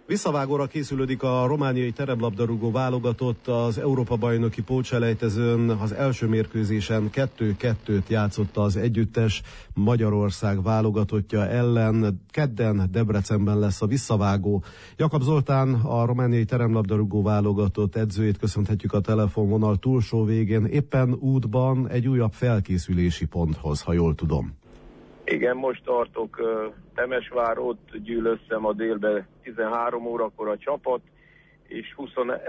Visszavágóra készülődik a romániai teremlabdarúgó válogatott. Az Európa-bajnoki pótselejtezőn az első mérkőzésen 2-2-t játszott az együttes Magyarország válogatottja ellen. Kedden Debrecenben lesz a visszavágó. Jakab Zoltán, a romániai teremlabdarúgó válogatott edzőjét köszönhetjük a telefonvonal túlsó végén. Éppen útban egy újabb felkészülési ponthoz, ha jól tudom. Igen, most tartok Temesvár, ott gyűl össze ma délben 13 órakor a csapat, és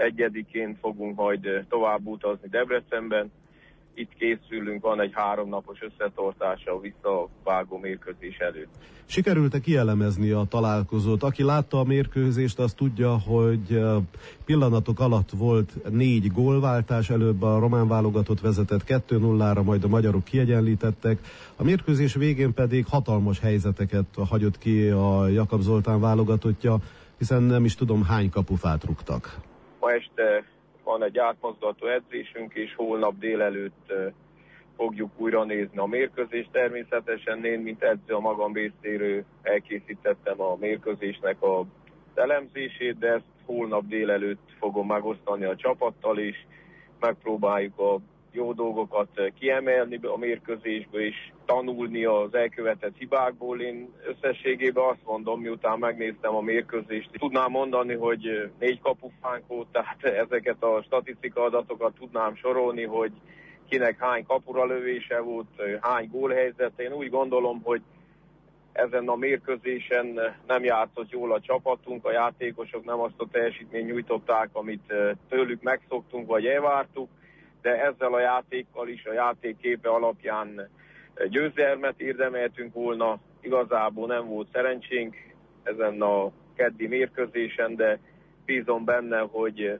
21-én fogunk majd tovább utazni Debrecenben. Itt készülünk, van egy 3 napos összetartása a visszavágó mérkőzés előtt. Sikerült-e kielemezni a találkozót? Aki látta a mérkőzést, az tudja, hogy pillanatok alatt volt 4 gólváltás, előbb a román válogatott vezetett 2-0-ra, majd a magyarok kiegyenlítettek. A mérkőzés végén pedig hatalmas helyzeteket hagyott ki a Jakab Zoltán válogatottja, hiszen nem is tudom hány kapufát rúgtak. Ma este van egy átmozgató edzésünk, és holnap délelőtt fogjuk újra nézni a mérkőzést. Természetesen én, mint edző, a magam részéről elkészítettem a mérkőzésnek a elemzését, de ezt holnap délelőtt fogom megosztani a csapattal, és megpróbáljuk a jó dolgokat kiemelni a mérkőzésből, és tanulni az elkövetett hibákból. Én összességében azt mondom, miután megnéztem a mérkőzést, tudnám mondani, hogy 4 kapufánk volt, tehát ezeket a statisztika adatokat tudnám sorolni, hogy kinek hány kapura lövése volt, hány gólhelyzet. Én úgy gondolom, hogy ezen a mérkőzésen nem játszott jól a csapatunk, a játékosok nem azt a teljesítményt nyújtották, amit tőlük megszoktunk, vagy elvártuk, de ezzel a játékkal is, a játék képe alapján győzelmet érdemeltünk volna. Igazából nem volt szerencsénk ezen a keddi mérkőzésen, de bízom benne, hogy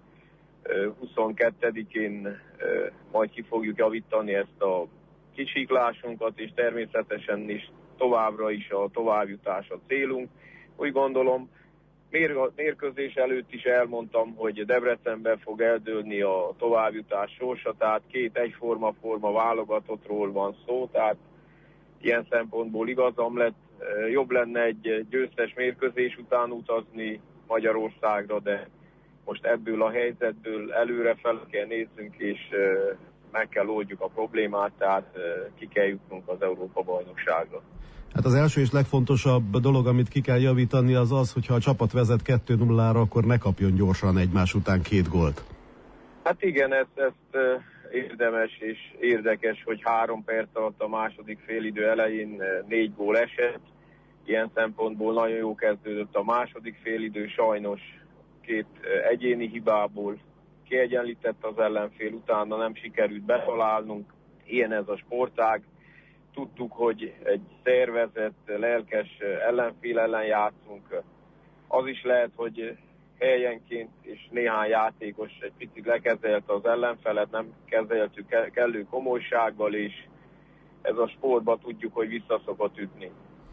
22-én majd ki fogjuk javítani ezt a kicsiklásunkat, és természetesen is továbbra is a továbbjutás a célunk. Úgy gondolom, mérkőzés előtt is elmondtam, hogy Debrecenben fog eldőlni a továbbjutás sorsa, tehát 2 egyforma válogatottról van szó, tehát ilyen szempontból igazam lett. Jobb lenne egy győztes mérkőzés után utazni Magyarországra, de most ebből a helyzetből előre fel kell nézzünk, és meg kell oldjuk a problémát, tehát ki kell jutnunk az Európa-bajnokságra. Hát az első és legfontosabb dolog, amit ki kell javítani, az az, hogyha a csapat vezet 2-0-ra, akkor ne kapjon gyorsan egymás után 2 gólt. Hát igen, ezt érdemes és érdekes, hogy 3 perc alatt a második félidő elején 4 gól esett. Ilyen szempontból nagyon jó kezdődött a második félidő, sajnos 2 egyéni hibából kiegyenlített az ellenfél, utána nem sikerült betalálnunk. Ilyen ez a sportág. Tudtuk, hogy egy szervezett, lelkes ellenfél ellen játszunk. Az is lehet, hogy helyenként és néhány játékos egy picit lekezelte az ellenfelet, nem kezeltük kellő komolysággal, és ez a sportban tudjuk, hogy vissza szokott ütni.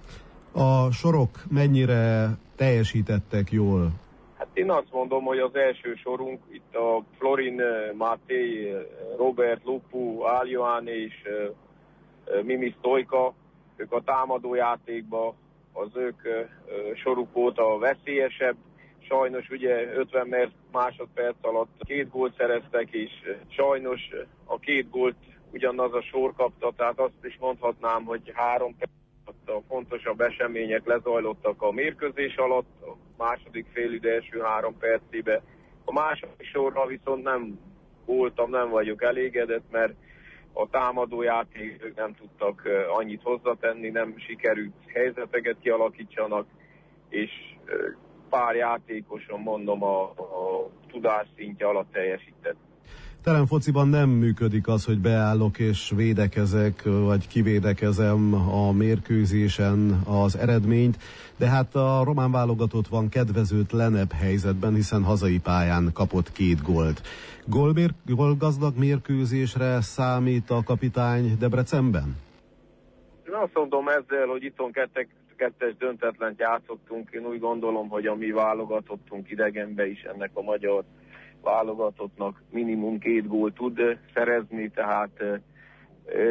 A sorok mennyire teljesítettek jól? Hát én azt mondom, hogy az első sorunk, itt a Florin, Máté, Robert, Lupu, Áljoán és Mimi Stojka, ők a támadójátékban, az ők soruk volt a veszélyesebb. Sajnos ugye 50 másodperc alatt 2 gólt szereztek, és sajnos a 2 gólt ugyanaz a sor kapta, tehát azt is mondhatnám, hogy 3 perc alatt a fontosabb események lezajlottak a mérkőzés alatt, a második félidő első 3 percében. A második sorra viszont nem vagyok elégedett, mert a támadójátékok nem tudtak annyit hozzátenni, nem sikerült helyzeteket kialakítsanak, és pár játékoson mondom a tudás szintje alatt teljesített. Teremfociban nem működik az, hogy beállok és védekezek, vagy kivédekezem a mérkőzésen az eredményt, de hát a román válogatott van kedvezőtlenebb helyzetben, hiszen hazai pályán kapott 2 gólt. Gólgazdag mérkőzésre számít a kapitány Debrecenben? Én azt mondom ezzel, hogy itthon kettes döntetlent játszottunk. Én úgy gondolom, hogy a mi válogatottunk idegenbe is ennek a magyar válogatottnak minimum 2 gólt tud szerezni, tehát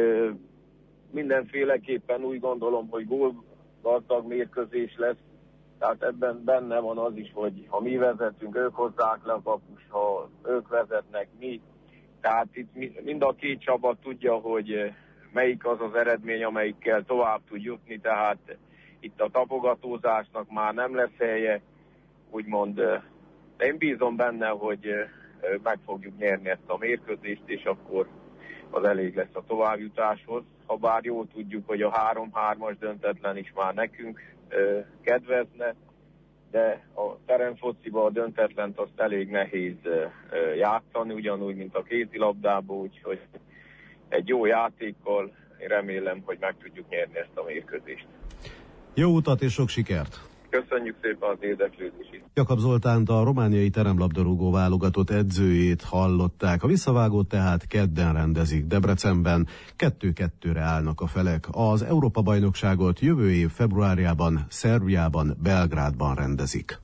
mindenféleképpen úgy gondolom, hogy gólgazdag mérkőzés lesz. Tehát ebben benne van az is, hogy ha mi vezetünk, ők hozzák le a kapus, ha ők vezetnek, mi. Tehát itt mind a két csapat tudja, hogy melyik az az eredmény, amelyikkel tovább tud jutni, tehát itt a tapogatózásnak már nem lesz helye, úgymond. De én bízom benne, hogy meg fogjuk nyerni ezt a mérkőzést, és akkor az elég lesz a továbbjutáshoz. Habár jól tudjuk, hogy a 3-3-as döntetlen is már nekünk kedvezne, de a teremfociba a döntetlent azt elég nehéz játszani, ugyanúgy, mint a kézilabdába, úgyhogy egy jó játékkal én remélem, hogy meg tudjuk nyerni ezt a mérkőzést. Jó utat és sok sikert! Köszönjük szépen az érdeklődését! Jakab Zoltánt, a romániai teremlabdarúgó válogatott edzőjét hallották. A visszavágót tehát kedden rendezik Debrecenben, 2-2-re állnak a felek. Az Európa-bajnokságot jövő év februárjában Szerbiában, Belgrádban rendezik.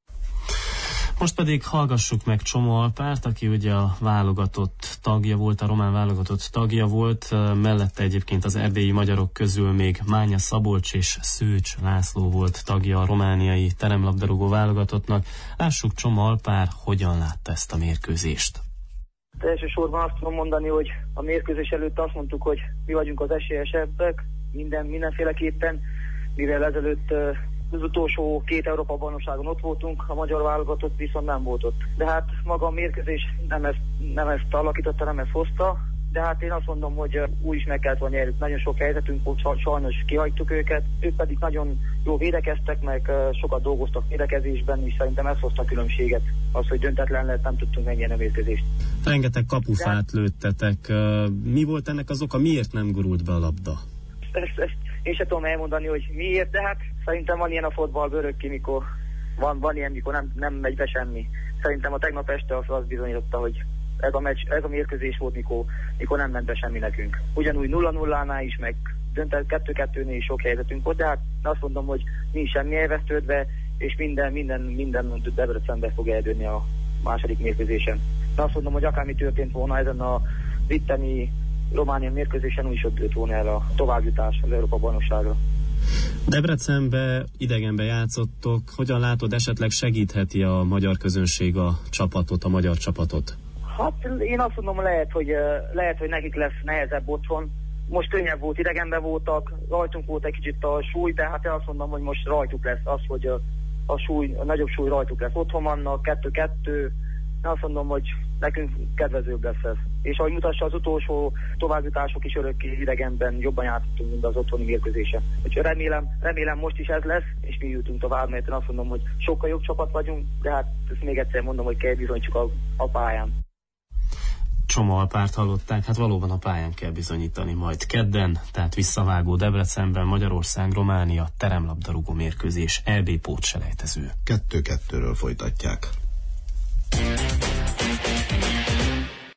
Most pedig hallgassuk meg Csomó Alpárt, aki ugye a válogatott tagja volt, a román válogatott tagja volt, mellette egyébként az erdélyi magyarok közül még Mánya Szabolcs és Szőcs László volt tagja a romániai teremlabdarúgó válogatottnak. Lássuk, Csomó Alpár hogyan látta ezt a mérkőzést. Elsősorban azt tudom mondani, hogy a mérkőzés előtt azt mondtuk, hogy mi vagyunk az esélyesebbek, mindenféleképpen, mivel ezelőtt az utolsó 2 Európa-bajnokságon ott voltunk, a magyar válogatott viszont nem volt ott. De hát maga a mérkőzés nem ezt alakította, nem ezt hozta, de hát én azt mondom, hogy úgy is meg kellett volna nyerni. Nagyon sok helyzetünk volt, sajnos kihagytuk őket, ők pedig nagyon jól védekeztek, meg sokat dolgoztak védekezésben, és szerintem ez hozta a különbséget. Az, hogy döntetlen lett, nem tudtunk megnyerni a mérkőzést. Rengeteg kapufát lőttetek. Mi volt ennek az oka? Miért nem gurult be a labda? Ezt én sem tudom elmondani, hogy miért, de hát szerintem van ilyen a fotballban örökké, mikor van ilyen, mikor nem megy be semmi. Szerintem a tegnap este az bizonyította, hogy ez a mérkőzés volt, mikor nem ment be semmi nekünk. Ugyanúgy 0-0-nál is, meg 2-2-nél is sok helyzetünk volt, de hát azt mondom, hogy nincs semmi elvesztődve, és minden Debrecenbe fog eldőlni a második mérkőzésen. De azt mondom, hogy akármi történt volna ezen a itteni Románia mérkőzésen, úgy is ott volna el a továbbjutás az Európa-bajnokságra. Debrecenbe, idegenbe játszottok. Hogyan látod, esetleg segítheti a magyar közönség a csapatot, a magyar csapatot? Hát én azt mondom, lehet, hogy nekik lesz nehezebb otthon. Most könnyebb volt, idegenben voltak, rajtunk volt egy kicsit a súly, de hát én azt mondom, hogy most rajtuk lesz az, hogy a nagyobb súly rajtuk lesz. Otthon vannak, 2-2, én azt mondom, hogy nekünk kedvezőbb lesz ez. És ahogy mutassa az utolsó továbbjutások is, örökké idegenben jobban játszottunk, mint az otthoni mérkőzése. Úgyhogy remélem most is ez lesz, és mi jutunk tovább, mert én azt mondom, hogy sokkal jobb csapat vagyunk, de hát ezt még egyszer mondom, hogy kell bizonyítsuk a pályán. Csomó Alpárt hallották, hát valóban a pályán kell bizonyítani majd kedden, tehát visszavágó Debrecenben, Magyarország, Románia, teremlabdarúgó mérkőzés, EB pótselejtező. 2-2-ről folytatják.